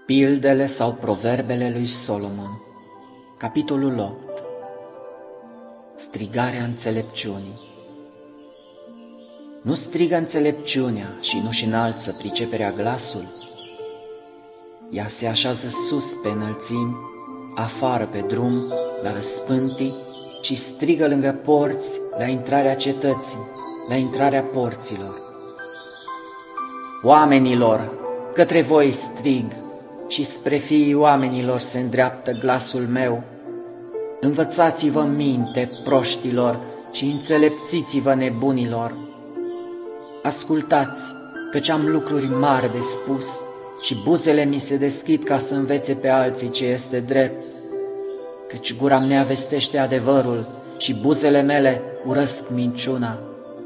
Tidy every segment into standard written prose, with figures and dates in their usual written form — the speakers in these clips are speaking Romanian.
Pildele sau proverbele lui Solomon, capitolul 8. Strigarea înțelepciunii. Nu strigă înțelepciunea și nu-și înalță priceperea glasul? Ea se așează sus pe înălțimi, afară pe drum, la răspântii, și strigă lângă porți, la intrarea cetății, la intrarea porților. Oamenilor, către voi strig, și spre fiii oamenilor se îndreaptă glasul meu. Învățați-vă minte, proștilor, și înțelepțiți-vă, nebunilor. Ascultați, căci am lucruri mari de spus și buzele mi se deschid ca să învețe pe alții ce este drept. Căci gura mea vestește adevărul și buzele mele urăsc minciuna.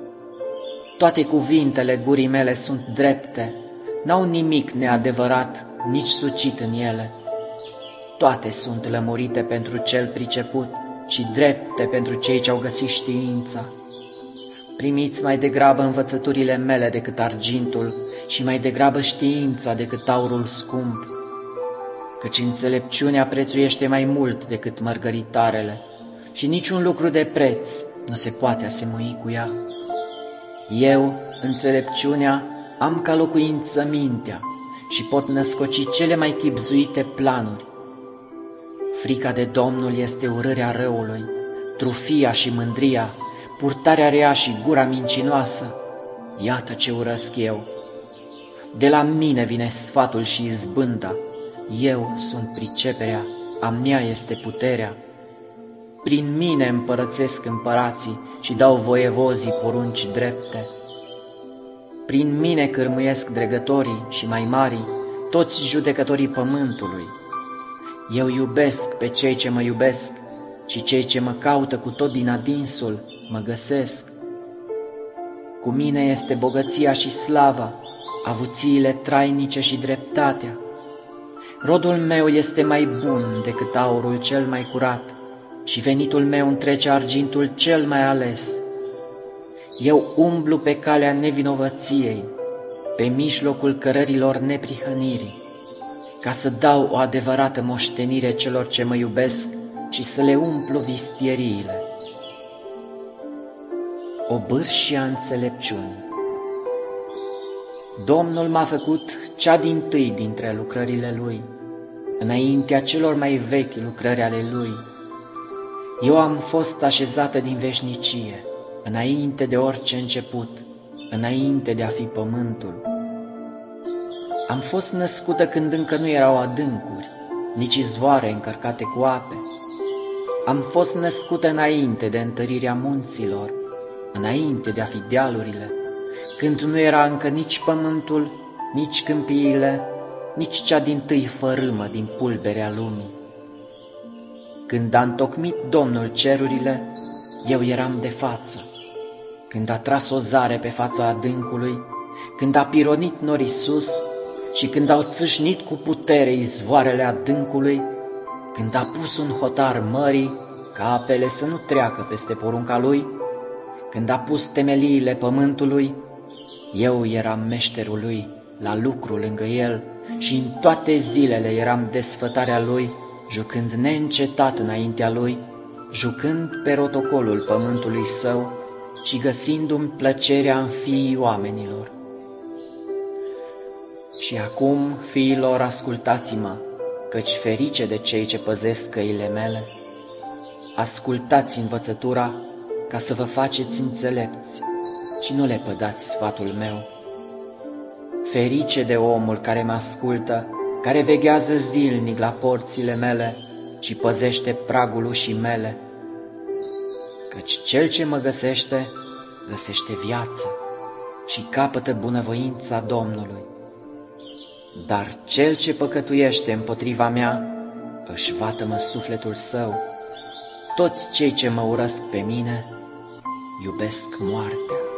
Toate cuvintele gurii mele sunt drepte, n-au nimic neadevărat, nici sucit în ele. Toate sunt lămurite pentru cel priceput și drepte pentru cei ce au găsit știința. Primiți mai degrabă învățăturile mele decât argintul și mai degrabă știința decât aurul scump, căci înțelepciunea prețuiește mai mult decât mărgăritarele și niciun lucru de preț nu se poate asemui cu ea. Eu, înțelepciunea, am ca locuință mintea și pot născoci cele mai chibzuite planuri. Frica de Domnul este urârea răului, trufia și mândria, purtarea rea și gura mincinoasă. Iată ce urăsc eu. De la mine vine sfatul și izbânda. Eu sunt priceperea, a mea este puterea. Prin mine împărățesc împărații și dau voievozii porunci drepte. Prin mine cârmuiesc dregătorii și mai marii, toți judecătorii pământului. Eu iubesc pe cei ce mă iubesc și cei ce mă caută cu tot din adinsul mă găsesc. Cu mine este bogăția și slava, avuțiile trainice și dreptatea. Rodul meu este mai bun decât aurul cel mai curat și venitul meu întrece argintul cel mai ales. Eu umblu pe calea nevinovăției, pe mijlocul cărărilor neprihănirii, ca să dau o adevărată moștenire celor ce mă iubesc și să le umplu vistieriile. Obârșia înțelepciunii. Domnul m-a făcut cea dintâi dintre lucrările Lui, înaintea celor mai vechi lucrări ale Lui. Eu am fost așezată din veșnicie, înainte de orice început, înainte de a fi pământul. Am fost născută când încă nu erau adâncuri, nici izvoare încărcate cu ape. Am fost născută înainte de întărirea munților, înainte de a fi dealurile, când nu era încă nici pământul, nici câmpiile, nici cea dintâi fărâmă din pulberea lumii. Când a întocmit Domnul cerurile, eu eram de față. Când a tras o zare pe fața adâncului, când a pironit norii sus și când au țâșnit cu putere izvoarele adâncului, când a pus un hotar mării ca apele să nu treacă peste porunca Lui, când a pus temeliile pământului, eu eram meșterul Lui, la lucru lângă El, și în toate zilele eram desfătarea Lui, jucând neîncetat înaintea Lui, jucând pe rotocolul pământului Său și găsindu-mi plăcerea în fiii oamenilor. Și acum, fiilor, ascultați-mă, căci ferice de cei ce păzesc căile mele. Ascultați învățătura ca să vă faceți înțelepți și nu le pădați sfatul meu. Ferice de omul care mă ascultă, care veghează zilnic la porțile mele și păzește pragul ușii mele. Căci cel ce mă găsește, găsește viață și capătă bunăvoința Domnului. Dar cel ce păcătuiește împotriva mea, își vatămă sufletul său. Toți cei ce mă urăsc pe mine, iubesc moartea.